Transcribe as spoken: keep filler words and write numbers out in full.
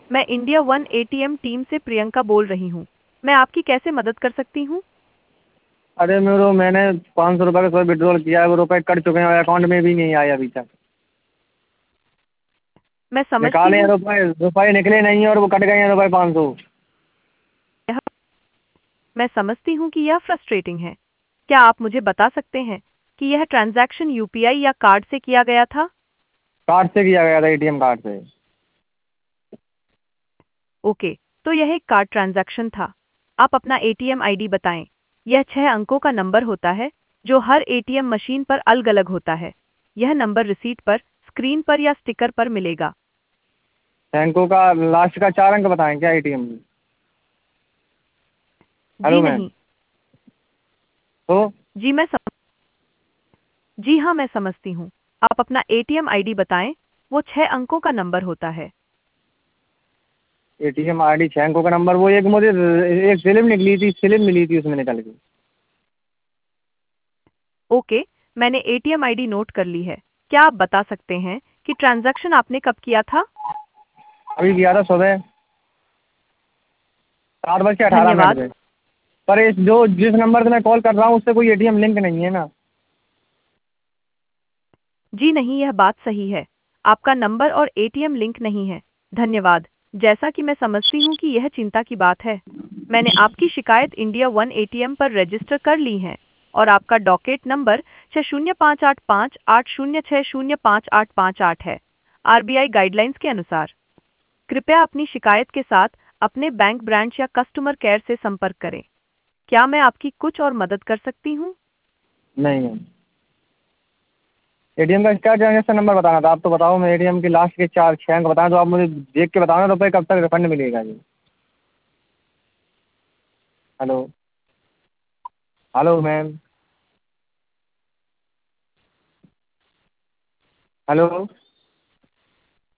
मैं India one ATM team से प्रियंका बोल रही हूँ। मैं आपकी कैसे मदद कर सकती हूँ? अरे मेरे मैंने पाँच सौ रुपये का सौ विड्रॉल किया है, वो रुपए कट चुके हैं और अकाउंट में भी नहीं आया अभी तक। मैं समझती निकाले हैं हूँ रुपए, रुपए निकले नहीं और वो कट गए हैं रुपए पाँच सौ। यह मैं समझती हूँ कि यह फ्रस्ट्रेटिंग है। क्या आप मुझे बता सकते हैं कि यह ट्रांजैक्शन यूपीआई या कार्ड से किया गया था? कार्ड से किया गया था, एटीएम कार्ड से। ओके, तो यह एक कार्ड ट्रांजैक्शन था। आप अपना एटीएम आईडी बताएं। यह छह अंकों का नंबर होता है जो हर एटीएम मशीन पर अलग-अलग होता है। यह नंबर रिसीट पर, स्क्रीन पर या स्टिकर पर मिलेगा। बैंकों का लास्ट का चार अंक बताएं क्या एटीएम में? जी हेलो मैम। नहीं। तो जी मैं सम... जी हाँ, मैं समझती हूँ। आप अपना एटीएम आईडी बताएं। वो छह अंकों का नंबर होता है। एटीएम आई डी छः अंकों का नंबर, वो एक मुझे एक स्लिप निकली थी, स्लिप मिली थी उसमें निकल के। ओके, मैंने एटीएम आईडी नोट कर ली है। क्या आप बता सकते हैं कि ट्रांजैक्शन आपने कब किया था? अभी किया था सुबह सात बज के अठारह मिनट धन्यवाद। पे। पर इस जो जिस नंबर से मैं कॉल कर रहा हूँ उससे कोई एटीएम लिंक नहीं है ना। जी नहीं, यह बात सही है। आपका नंबर और एटीएम लिंक नहीं है। धन्यवाद। जैसा कि मैं समझती हूँ कि यह चिंता की बात है, मैंने आपकी शिकायत इंडिया वन एटीएम पर रजिस्टर कर ली है और आपका डॉकेट नंबर छः शून्य पाँच आठ पाँच आठ शून्य छः शून्य पाँच आठ पाँच आठ है। आरबीआई गाइडलाइंस के अनुसार कृपया अपनी शिकायत के साथ अपने बैंक ब्रांच या कस्टमर केयर से संपर्क करें। क्या मैं आपकी कुछ और मदद कर सकती हूँ? नहीं मैम। एटीएम का क्या ट्रांजेक्शन नंबर बताना था? आप तो बताओ, मैं एटीएम के लास्ट के चार छः अंक बताएं तो आप मुझे देख के बताओ ना, रुपये कब तक रिफंड मिलेगा जी। हेलो। Hello ma'am. हेलो।